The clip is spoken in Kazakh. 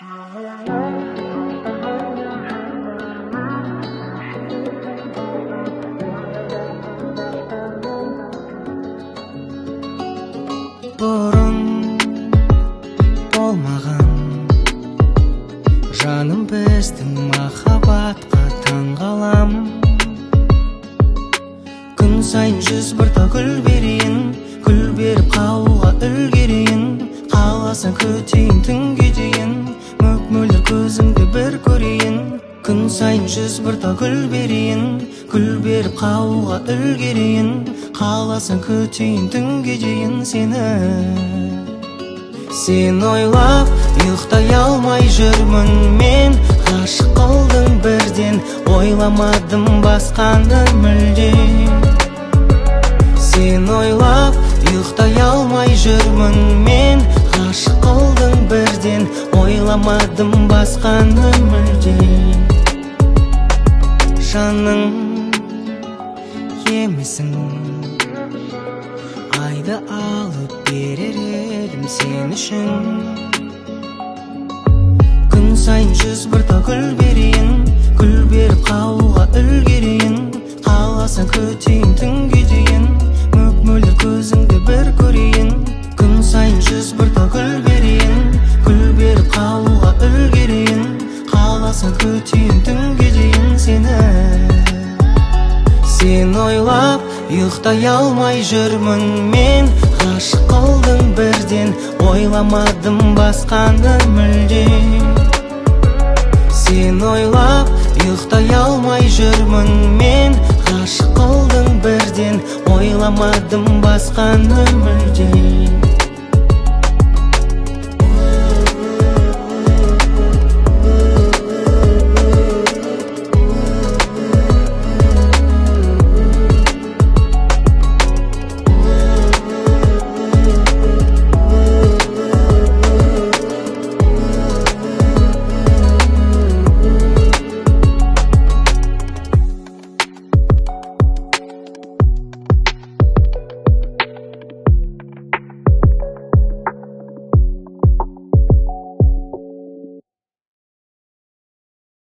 Бұрын болмаған жаным біздің махаббатқа таңғалам. Күн сайын 101 тал гүл берейін, гүл беріп қауға үлгерейін. Қаласаң күтейін түнге дейін, мөп-мөлдір көзіңді бір көрейін. Күн сайын 101 тал гүл берейін, гүл беріп қауға үлгерейін. Қаласаң күтейін түнге дейін сені. Сен ойлап ұйықтай алмай жүрмін мен, ғашық қылдың бірден, ойламадым басқаны мүлде. Сен ойлап ұйықтай алмай жүрмін мен, ғашық қылдың бірден, ойламадым басқаны мүлде. Жаның емесің, айды алып берер едім сен үшін. Күн сайын 101 тал гүл берейін, гүл беріп қауға үлгерейін. Қаласаң күтейін түнге дейін, мөп-мөлдір көзіңді бір көрейін. Күн сайын 101 тал гүл берейін, гүл беріп қауға үлгерейін. Қаласаң күтейін түнге дейін сені. Сен ойлап ұйықтай алмай жүрмін мен, ғашық қылдың бірден, ойламадым басқаны мүлде. Сен ойлап ұйықтай алмай жүрмін мен, ғашық қылдың бірден, ойламадым басқаны мүлде.